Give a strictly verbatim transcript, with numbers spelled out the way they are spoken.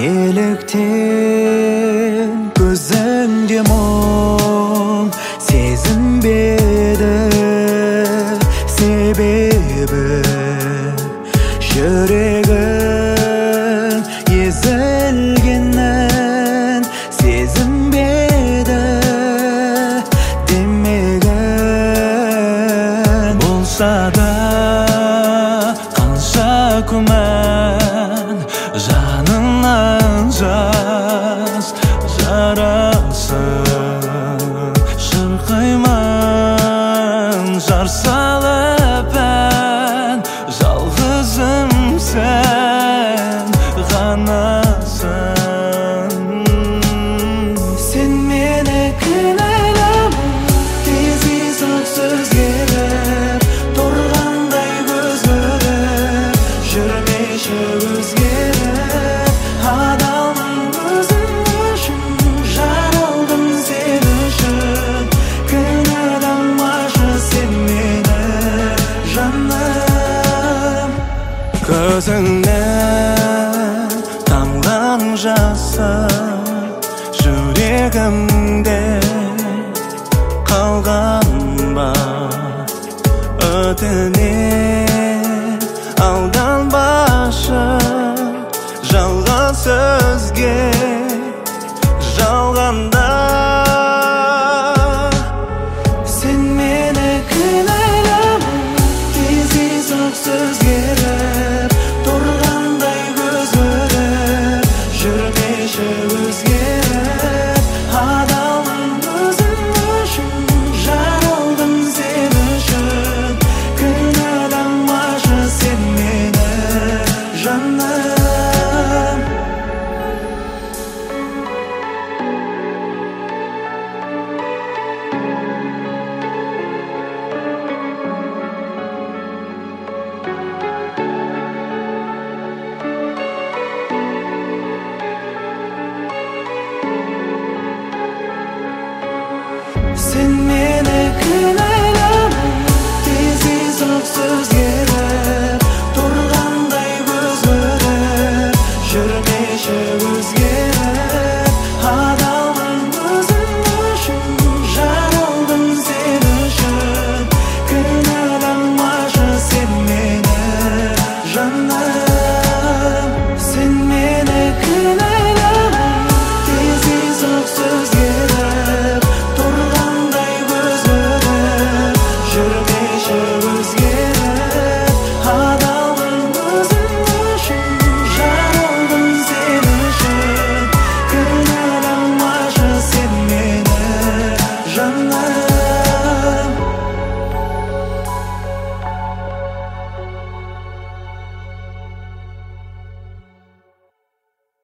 Nеліктен көзіңде мұң сезінбеді себебі жүрегің езілгенін сезінбеді демегін болса да қанша күмән жаныңнан жаз жарасын шырқаймын жар салып ән жалғызым сен ғанасың сен мені кінәлама тез-тез өзгеріп тұрғандай көзгөріп жүрмеші өзгеріп адалмын өзің үшін жаралдым сен үшін кінәламашы сен мені жаным көзіңнен тамған жасы жүрегімде қалған ба өтінем алданбашы жалған сөзге жалғанда сен мені кінәлама тез-тез өзгеріп тұрғандай көзгөріп жүрмеші өзгеріп адалмын өзің үшін жаралдым сен үшін кінәламашы сен мені жаным Sen meni kınaylamam tez-tez söz